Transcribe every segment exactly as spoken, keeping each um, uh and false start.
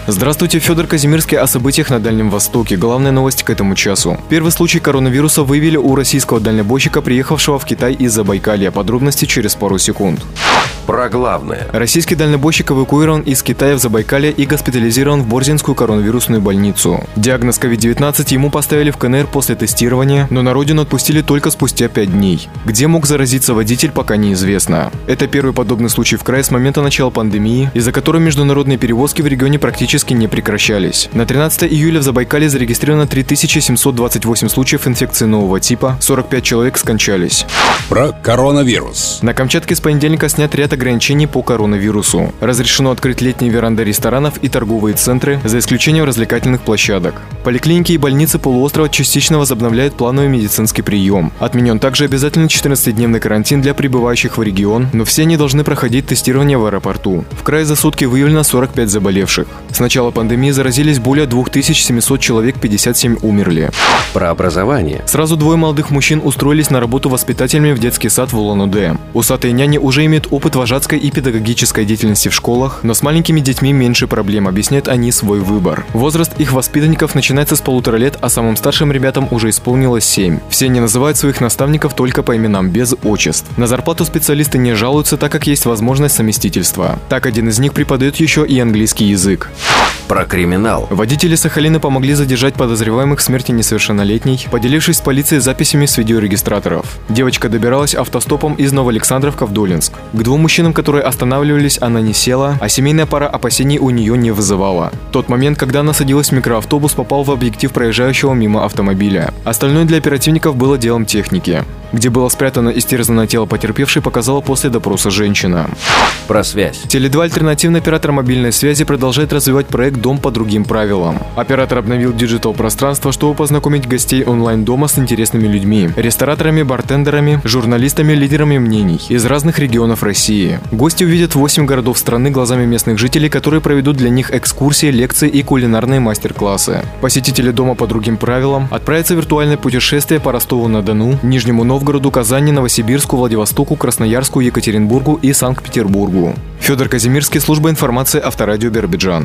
Здравствуйте, Федор Казимирский о событиях на Дальнем Востоке. Главная новость к этому часу. Первый случай коронавируса выявили у российского дальнобойщика, приехавшего в Китай из Забайкалья. Подробности через пару секунд. Про главное. Российский дальнобойщик эвакуирован из Китая в Забайкалье и госпитализирован в Борзинскую коронавирусную больницу. Диагноз ковид девятнадцать ему поставили в КНР после тестирования, но на родину отпустили только спустя пять дней. Где мог заразиться водитель, пока неизвестно. Это первый подобный случай в крае с момента начала пандемии, из-за которой международные перевозки в регионе практически не прекращались. На тринадцатое июля в Забайкалье зарегистрировано три тысячи семьсот двадцать восемь случаев инфекции нового типа, сорок пять человек скончались. Про коронавирус. На Камчатке с понедельника снят ряд ограничений по коронавирусу. Разрешено открыть летние веранды ресторанов и торговые центры, за исключением развлекательных площадок. Поликлиники и больницы полуострова частично возобновляют плановый медицинский прием. Отменен также обязательный четырнадцатидневный карантин для прибывающих в регион, но все они должны проходить тестирование в аэропорту. В крае за сутки выявлено сорок пять заболевших. С начала пандемии заразились более две тысячи семьсот человек, пятьдесят семь умерли. Про образование. Сразу двое молодых мужчин устроились на работу воспитателями в детский сад в Улан-Удэ. Усатые няни уже имеют опыт вожатской и педагогической деятельности в школах, но с маленькими детьми меньше проблем, объясняют они свой выбор. Возраст их воспитанников начинается с полутора лет, а самым старшим ребятам уже исполнилось семь. Все они называют своих наставников только по именам, без отчеств. На зарплату специалисты не жалуются, так как есть возможность совместительства. Так, один из них преподает еще и английский язык. Про криминал. Водители Сахалина помогли задержать подозреваемых в смерти несовершеннолетней, поделившись с полицией записями с видеорегистраторов. Девочка добиралась автостопом из Новоалександровка в Долинск. К двум мужчинам, которые останавливались, она не села, а семейная пара опасений у нее не вызывала. Тот момент, когда она садилась в микроавтобус, попал в объектив проезжающего мимо автомобиля. Остальное для оперативников было делом техники. Где было спрятано истерзанное тело потерпевшей, показала после допроса женщина. Про связь. Теле два альтернативный оператор мобильной связи продолжает развивать проект «Дом по другим правилам». Оператор обновил диджитал-пространство, чтобы познакомить гостей онлайн-дома с интересными людьми, рестораторами, бартендерами, журналистами, лидерами мнений из разных регионов России. Гости увидят восемь городов страны глазами местных жителей, которые проведут для них экскурсии, лекции и кулинарные мастер-классы. Посетители «Дома по другим правилам» отправятся в виртуальное путешествие по Ростову-на-Дону, Нижнему Новгороду, Казани, Новосибирску, Владивостоку, Красноярску, Екатеринбургу и Санкт-Петербургу. Федор Казимирский, служба информации Авторадио Биробиджан.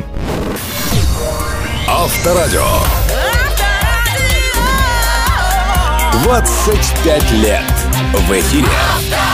Авторадио. двадцать пять лет в эфире.